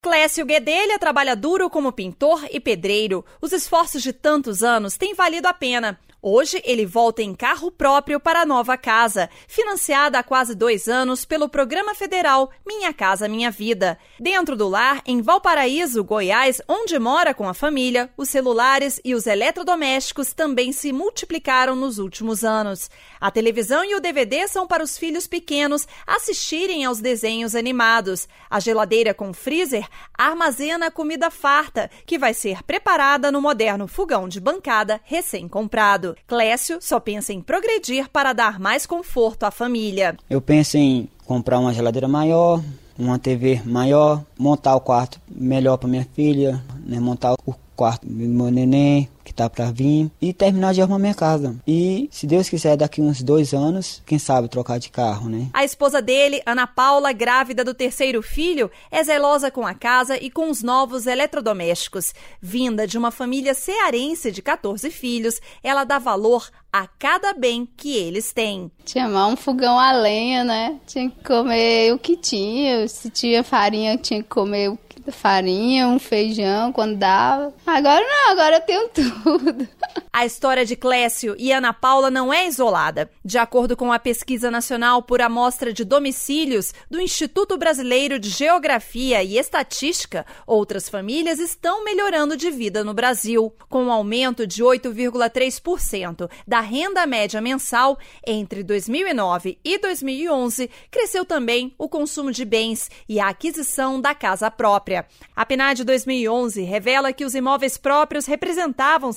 Clécio Guedelha trabalha duro como pintor e pedreiro. Os esforços de tantos anos têm valido a pena. Hoje, ele volta em carro próprio para a nova casa, financiada há quase 2 anos pelo Programa Federal Minha Casa Minha Vida. Dentro do lar, em Valparaíso, Goiás, onde mora com a família, os celulares e os eletrodomésticos também se multiplicaram nos últimos anos. A televisão e o DVD são para os filhos pequenos assistirem aos desenhos animados. A geladeira com freezer armazena comida farta, que vai ser preparada no moderno fogão de bancada recém-comprado. Clécio só pensa em progredir para dar mais conforto à família. Eu penso em comprar uma geladeira maior, uma TV maior, montar o quarto melhor para minha filha, montar o quarto do meu neném, que tá para vir, e terminar de arrumar minha casa. E, se Deus quiser, daqui uns 2 anos, quem sabe trocar de carro, né? A esposa dele, Ana Paula, grávida do 3º filho, é zelosa com a casa e com os novos eletrodomésticos. Vinda de uma família cearense de 14 filhos, ela dá valor a cada bem que eles têm. Tinha um fogão a lenha, né? Tinha que comer o que tinha. Se tinha farinha, tinha que comer farinha, um feijão, quando dava. Agora não, agora eu tenho tudo. A história de Clécio e Ana Paula não é isolada. De acordo com a Pesquisa Nacional por Amostra de Domicílios do Instituto Brasileiro de Geografia e Estatística, outras famílias estão melhorando de vida no Brasil. Com um aumento de 8,3% da renda média mensal entre 2009 e 2011, cresceu também o consumo de bens e a aquisição da casa própria. A PNAD 2011 revela que os imóveis próprios representavam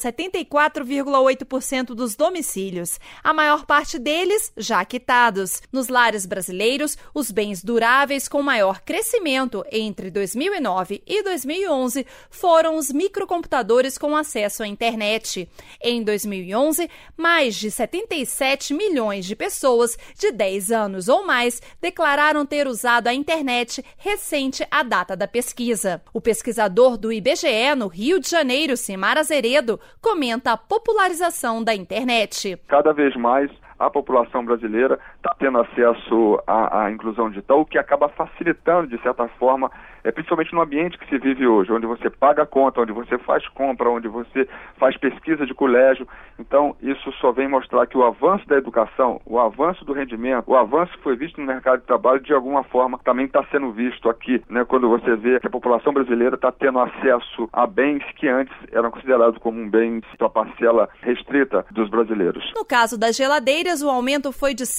74,8% dos domicílios, a maior parte deles já quitados. Nos lares brasileiros, os bens duráveis com maior crescimento entre 2009 e 2011 foram os microcomputadores com acesso à internet. Em 2011, mais de 77 milhões de pessoas de 10 anos ou mais declararam ter usado a internet recente à data da pesquisa. O pesquisador do IBGE no Rio de Janeiro, Simar Azeredo, comenta a popularização da internet. Cada vez mais a população brasileira está tendo acesso à inclusão digital, o que acaba facilitando, de certa forma, principalmente no ambiente que se vive hoje, onde você paga a conta, onde você faz compra, onde você faz pesquisa de colégio. Então, isso só vem mostrar que o avanço da educação, o avanço do rendimento, o avanço que foi visto no mercado de trabalho, de alguma forma, também está sendo visto aqui, né, quando você vê que a população brasileira está tendo acesso a bens que antes eram considerados como um bem de uma parcela restrita dos brasileiros. No caso das geladeiras, o aumento foi de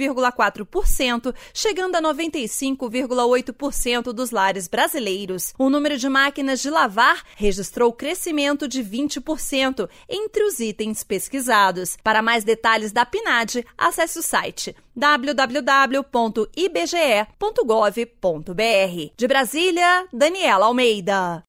7,4%, chegando a 95,8% dos lares brasileiros. O número de máquinas de lavar registrou crescimento de 20% entre os itens pesquisados. Para mais detalhes da PNAD, acesse o site www.ibge.gov.br. De Brasília, Daniela Almeida.